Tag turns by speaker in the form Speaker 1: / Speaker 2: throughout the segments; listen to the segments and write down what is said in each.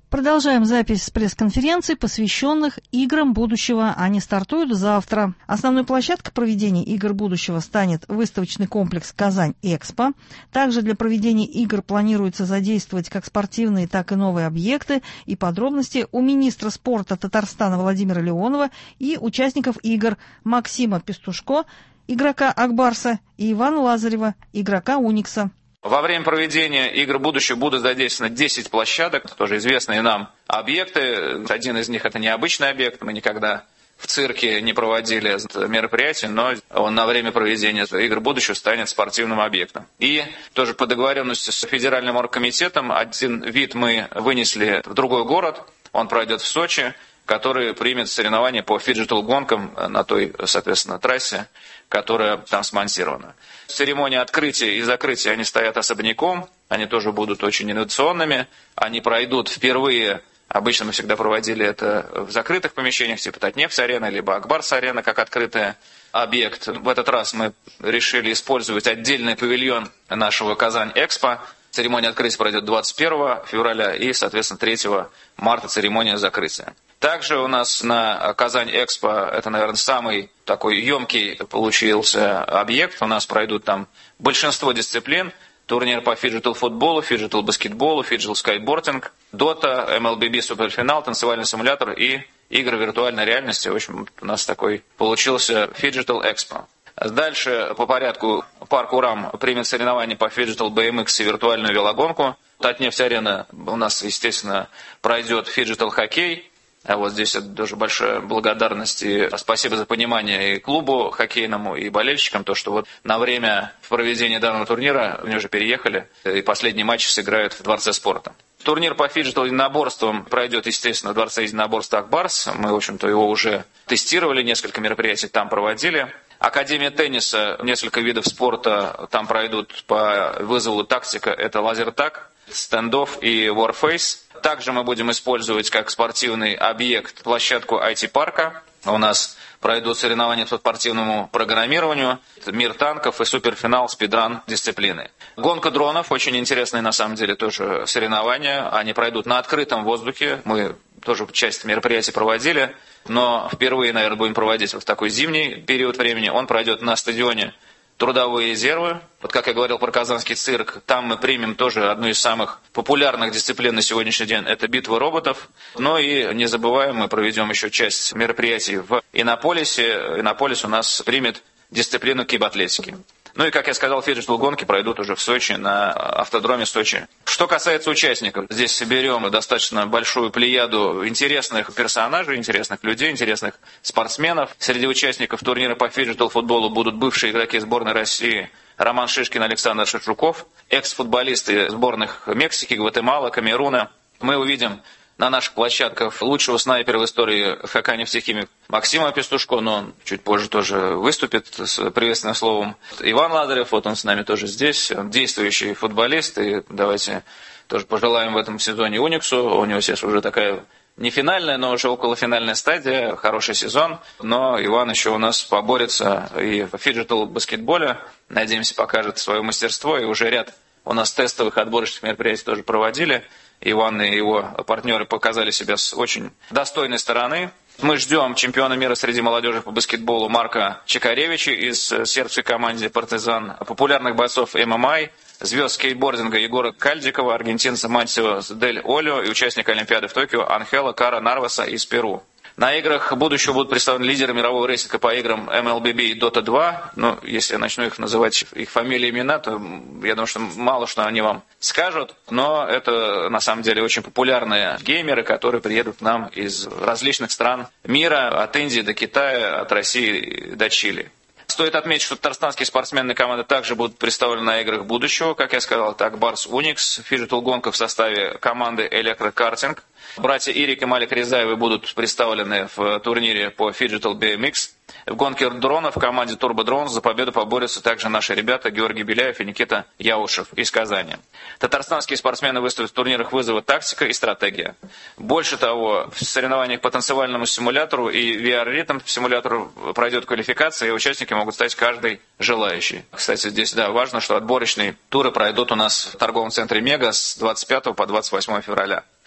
Speaker 1: Продолжаем запись с пресс-конференций, посвященных играм будущего. Они стартуют завтра. Основной площадкой проведения игр будущего станет выставочный комплекс «Казань-Экспо». Также для проведения игр планируется задействовать как спортивные, так и новые объекты. И подробности у министра спорта Татарстана Владимира Леонова и участников игр Максима Пестушко, игрока «Акбарса», и Ивана Лазарева, игрока «Уникса».
Speaker 2: Во время проведения игр будущего будут задействованы 10 площадок, тоже известные нам объекты. Один из них – это необычный объект. Мы никогда в цирке не проводили мероприятия, но он на время проведения игр будущего станет спортивным объектом. И тоже по договоренности с Федеральным оргкомитетом один вид мы вынесли в другой город. Он пройдет в Сочи, который примет соревнования по фиджитал-гонкам на той, соответственно, трассе, которая там смонтирована. Церемония открытия и закрытия, они стоят особняком, они тоже будут очень инновационными, они пройдут впервые, обычно мы всегда проводили это в закрытых помещениях, типа Татнефть-арена, либо Акбарс-арена, как открытый объект. В этот раз мы решили использовать отдельный павильон нашего Казань-Экспо. Церемония открытия пройдет 21 февраля и, соответственно, 3 марта церемония закрытия. Также у нас на Казань-Экспо, это, наверное, самый такой емкий получился объект. У нас пройдут там большинство дисциплин. Турнир по фиджитал-футболу, фиджитал-баскетболу, фиджитал-скейтбординг, дота, MLBB суперфинал, танцевальный симулятор и игры виртуальной реальности. В общем, у нас такой получился фиджитал-экспо. Дальше по порядку парк Урам примет соревнования по фиджитал BMX и виртуальную велогонку. Татнефть-арена у нас, естественно, пройдет фиджитал-хоккей. А вот здесь тоже большая благодарность и спасибо за понимание и клубу хоккейному, и болельщикам, то, что вот на время проведения данного турнира они уже переехали, и последний матч сыграют в Дворце спорта. Турнир по фиджитал-единоборствам пройдет, естественно, в Дворце единоборств «Акбарс». Мы, в общем-то, его уже тестировали, несколько мероприятий там проводили. Академия тенниса, несколько видов спорта там пройдут по вызову тактика. Это лазертаг, стендофф и warface. Также мы будем использовать как спортивный объект площадку IT-парка. У нас пройдут соревнования по спортивному программированию, мир танков и суперфинал спидран дисциплины. Гонка дронов, очень интересные на самом деле тоже соревнования. Они пройдут на открытом воздухе. Мы тоже часть мероприятий проводили, но впервые, наверное, будем проводить в такой зимний период времени. Он пройдет на стадионе «Трудовые резервы». Вот как я говорил про Казанский цирк, там мы примем тоже одну из самых популярных дисциплин на сегодняшний день – это битва роботов. Ну и не забываем, мы проведем еще часть мероприятий в Иннополисе. Иннополис у нас примет дисциплину кибатлетики. Ну и, как я сказал, фиджитал-гонки пройдут уже в Сочи, на автодроме Сочи. Что касается участников, здесь соберем достаточно большую плеяду интересных персонажей, интересных людей, интересных спортсменов. Среди участников турнира по фиджитал-футболу будут бывшие игроки сборной России Роман Шишкин, Александр Шевчуков, экс-футболисты сборных Мексики, Гватемалы, Камеруна. Мы увидим на наших площадках лучшего снайпера в истории ФК «Нефтехимик» Максима Пестушко, но он чуть позже тоже выступит с приветственным словом. Иван Лазарев, вот он с нами тоже здесь, он действующий футболист, и давайте тоже пожелаем в этом сезоне Униксу. У него сейчас уже такая не финальная, но уже околофинальная стадия, хороший сезон, но Иван еще у нас поборется и в фиджитал-баскетболе, надеемся, покажет свое мастерство, и уже ряд у нас тестовых отборочных мероприятий тоже проводили. Иван и его партнеры показали себя с очень достойной стороны. Мы ждем чемпиона мира среди молодежи по баскетболу Марка Чекаревича из сербской команды «Партизан», популярных бойцов ММА, звезд скейтбординга Егора Кальдикова, аргентинца Мансио Дель Олио и участника Олимпиады в Токио Анхела Кара Нарваса из Перу. На играх будущего будут представлены лидеры мирового рейтинга по играм MLBB и Dota 2. Ну, если я начну их называть, их фамилии, имена, то я думаю, что мало что они вам скажут. Но это, на самом деле, очень популярные геймеры, которые приедут к нам из различных стран мира, от Индии до Китая, от России до Чили. Стоит отметить, что татарстанские спортсмены команды также будут представлены на играх будущего. Как я сказал, это Акбарс Уникс, фиджитал-гонка в составе команды Электрокартинг. Братья Ирик и Малик Рязаевы будут представлены в турнире по фиджитал BMX. В гонке дронов в команде Turbo Drones за победу поборются также наши ребята Георгий Беляев и Никита Яушев из Казани. Татарстанские спортсмены выступят в турнирах вызова «Тактика» и «Стратегия». Больше того, в соревнованиях по танцевальному симулятору и VR-ритм симулятору пройдет квалификация, и участники могут стать каждый желающий. Кстати, здесь важно, что отборочные туры пройдут у нас в торговом центре «Мега» с 25 по 28 февраля.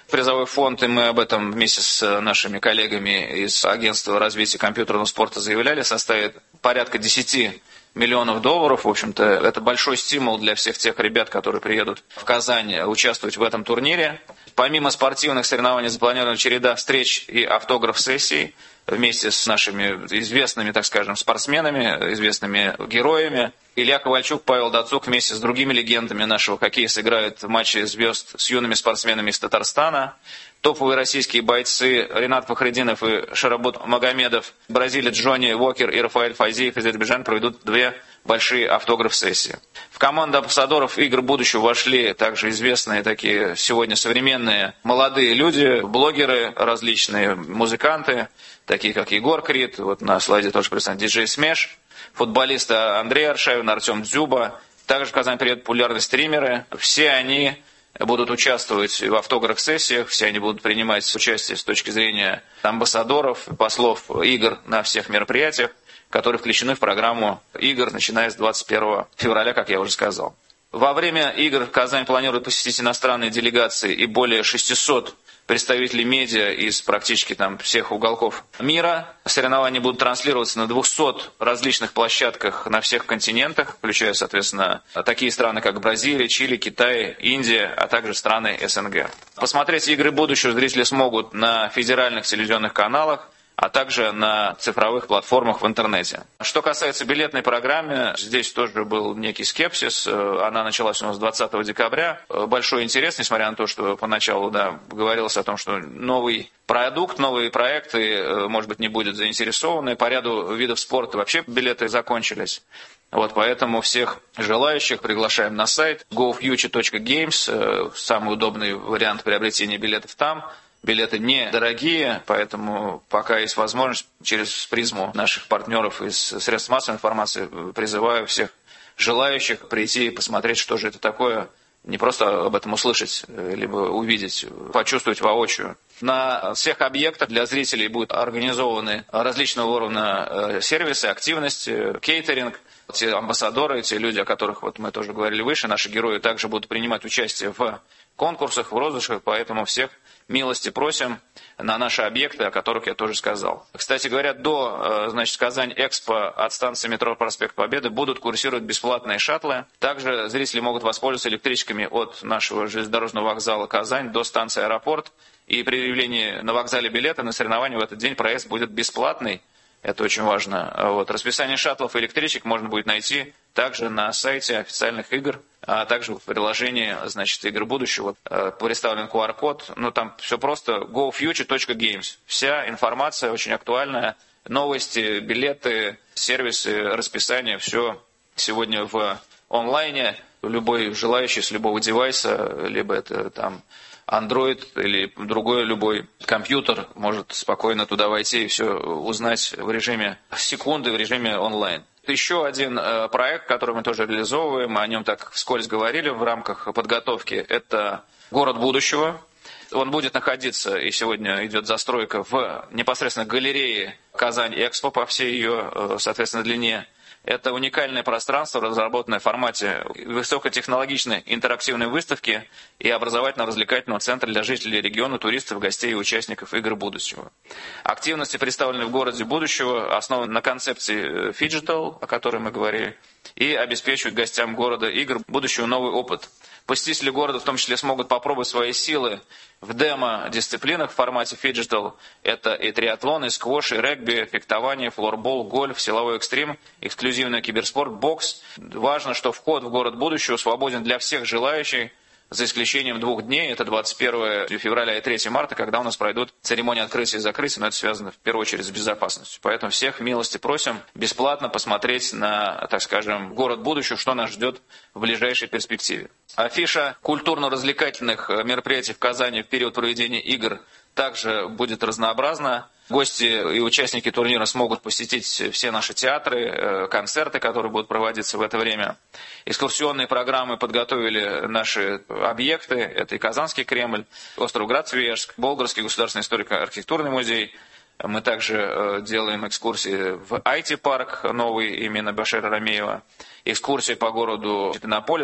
Speaker 2: Призовой фонд, и мы об этом вместе с нашими коллегами из Агентства развития компьютерного спорта заявляли, составит порядка 10 миллионов долларов. В общем-то, это большой стимул для всех тех ребят, которые приедут в Казань участвовать в этом турнире. Помимо спортивных соревнований запланирована череда встреч и автограф-сессий вместе с нашими известными, так скажем, спортсменами, известными героями. Илья Ковальчук, Павел Дацук вместе с другими легендами нашего хоккея сыграют матчи звезд с юными спортсменами из Татарстана. Топовые российские бойцы Ренат Фахридинов и Шаработ Магомедов, бразилец Джонни Уокер и Рафаэль Файзиев из Азербайджана проведут 2 большие автограф-сессии. В команду амбассадоров игр будущего вошли также известные такие сегодня современные молодые люди, блогеры различные, музыканты, такие как Егор Крид, вот на слайде тоже представлен диджей Смеш, футболисты Андрей Аршавин, Артем Дзюба, также в Казань приедут популярные стримеры. Все они будут участвовать в автограф-сессиях, все они будут принимать участие с точки зрения амбассадоров, послов игр на всех мероприятиях, которые включены в программу игр, начиная с 21 февраля, как я уже сказал. Во время игр Казань планирует посетить иностранные делегации и более 600 представителей медиа из практически всех уголков мира. Соревнования будут транслироваться на 200 различных площадках на всех континентах, включая, соответственно, такие страны, как Бразилия, Чили, Китай, Индия, а также страны СНГ. Посмотреть игры будущего зрители смогут на федеральных телевизионных каналах, а также на цифровых платформах в интернете. Что касается билетной программы, здесь тоже был некий скепсис. Она началась у нас 20 декабря. Большой интерес, несмотря на то, что поначалу говорилось о том, что новый продукт, новые проекты, может быть, не будет заинтересованы. По ряду видов спорта вообще билеты закончились. Поэтому всех желающих приглашаем на сайт gofuture.games. Самый удобный вариант приобретения билетов там. Билеты недорогие, поэтому пока есть возможность, через призму наших партнеров из средств массовой информации призываю всех желающих прийти и посмотреть, что же это такое, не просто об этом услышать, либо увидеть, почувствовать воочию. На всех объектах для зрителей будут организованы различного уровня сервисы, активности, кейтеринг. Те амбассадоры, те люди, о которых мы тоже говорили выше, наши герои также будут принимать участие в конкурсах, в розыгрышах, поэтому всех милости просим на наши объекты, о которых я тоже сказал. Кстати говоря, до Казань-Экспо от станции метро Проспект Победы будут курсировать бесплатные шаттлы. Также зрители могут воспользоваться электричками от нашего железнодорожного вокзала Казань до станции Аэропорт. И при явлении на вокзале билета на соревнования в этот день проезд будет бесплатный. Это очень важно. Расписание шаттлов и электричек можно будет найти также на сайте официальных игр, а также в приложении, игр будущего. Представлен QR-код. Там все просто. gofuture.games. Вся информация очень актуальная. Новости, билеты, сервисы, расписание. Все сегодня в онлайне. Любой желающий с любого девайса, либо это Android или другой любой компьютер может спокойно туда войти и все узнать в режиме секунды, в режиме онлайн. Еще один проект, который мы тоже реализовываем, о нем так вскользь говорили в рамках подготовки, это «Город будущего». Он будет находиться, и сегодня идет застройка в непосредственно галерее Казань-Экспо по всей ее, соответственно, длине. Это уникальное пространство, разработанное в формате высокотехнологичной интерактивной выставки и образовательно-развлекательного центра для жителей региона, туристов, гостей и участников игр будущего. Активности, представленные в городе будущего, основаны на концепции Phygital, о которой мы говорили, и обеспечивают гостям города игр будущего новый опыт. Посетители города в том числе смогут попробовать свои силы в демо-дисциплинах в формате Phygital. Это и триатлон, и сквош, и регби, фехтование, флорбол, гольф, силовой экстрим, эксклюзивный киберспорт, бокс. Важно, что вход в город будущего свободен для всех желающих, за исключением 2 дней, это 21 февраля и 3 марта, когда у нас пройдут церемонии открытия и закрытия, но это связано в первую очередь с безопасностью. Поэтому всех милости просим бесплатно посмотреть на, город будущего, что нас ждет в ближайшей перспективе. Афиша культурно-развлекательных мероприятий в Казани в период проведения игр также будет разнообразна. Гости и участники турнира смогут посетить все наши театры, концерты, которые будут проводиться в это время. Экскурсионные программы подготовили наши объекты. Это и Казанский Кремль, остров Град-Свияжск, Болградский государственный историко-архитектурный музей. Мы также делаем экскурсии в IT-парк, новый имени Башира Рамеева. Экскурсии по городу Пенополис,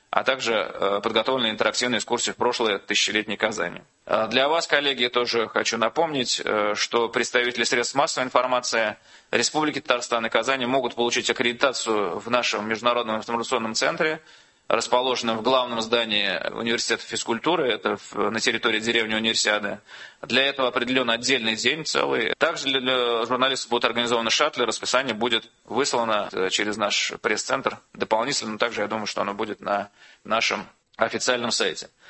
Speaker 2: а также подготовлены интерактивные экскурсии в прошлое тысячелетней Казани. Для вас, коллеги, тоже хочу напомнить, что представители средств массовой информации Республики Татарстан и Казани могут получить аккредитацию в нашем международном информационном центре, расположенном в главном здании университета физкультуры, это на территории деревни Универсиады. Для этого определен отдельный день целый. Также для журналистов будут организованы шаттлы, расписание будет выслано через наш пресс-центр дополнительно. Также я думаю, что оно будет на нашем официальном сайте.